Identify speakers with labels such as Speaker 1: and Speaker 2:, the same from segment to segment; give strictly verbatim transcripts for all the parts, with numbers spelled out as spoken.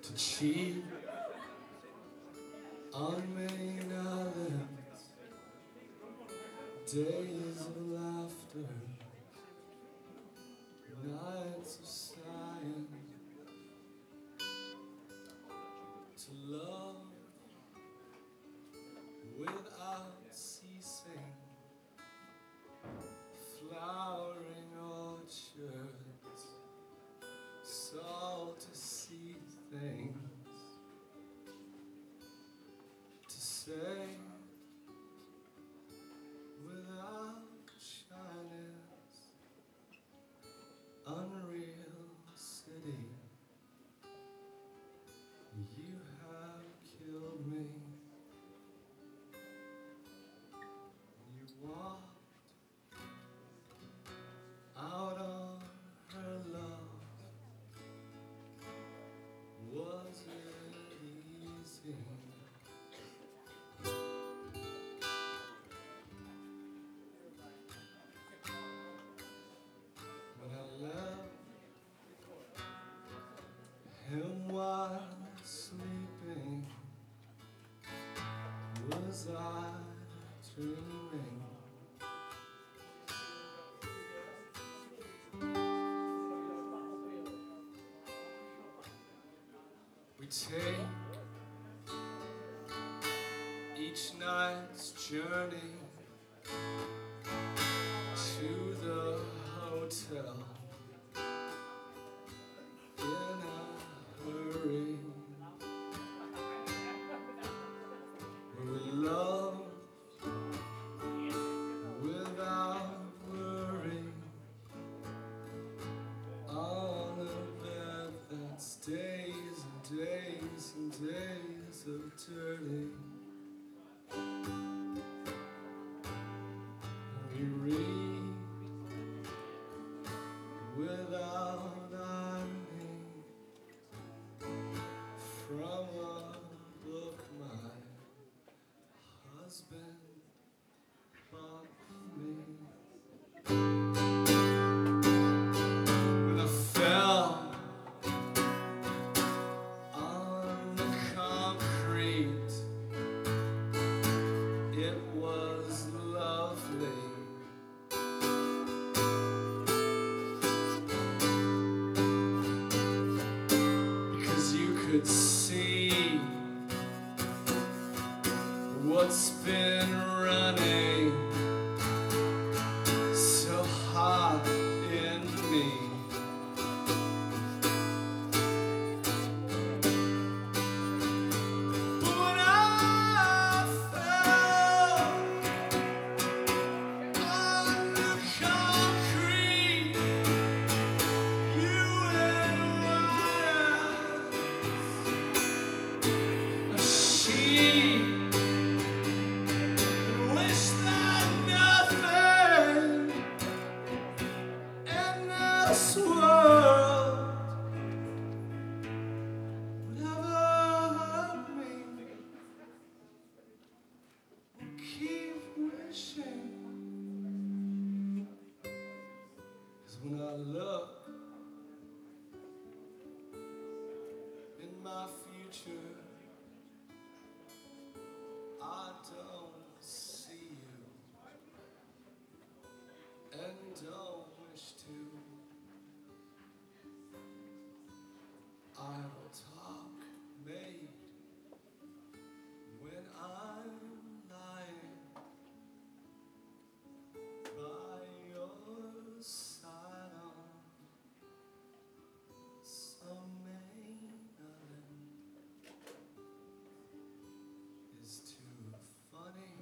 Speaker 1: to cheat on main islands, days of laughter, nights of sighing, to love without ceasing, flowering orchards, salty sea things, to say without shyness, unreal city, you have killed me. You walked out on her love. Was it easy? When I left him while sleeping, was I dreaming? We take each night's journey to the hotel in a hurry, where we love without worry, on a bed that's days and days and days of dirty. We read without irony from a book my husband bought me. When I fell on the concrete, it was lovely. Because you could see what's been running so hot in me. But when I fell on the concrete, you and I, she wish that nothing in this world would ever hurt me. We'll keep wishing, 'cause when I look in my future, I don't see you, and don't wish to. I will talk made when I'm lying by your side on some main island. Is too funny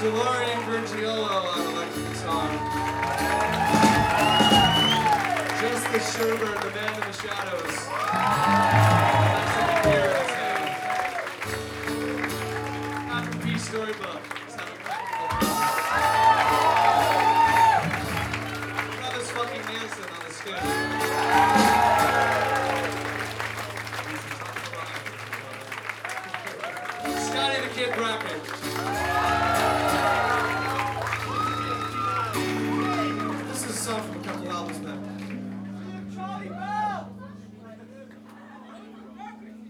Speaker 1: DeLorean Virgiolo on electric guitar. Just the Sherbert, the man in the shadows. That's here in his hand. After Peace Storybook. Let's have a practical. Brothers fucking Nielsen on the scale. Scotty the Kid Brackett.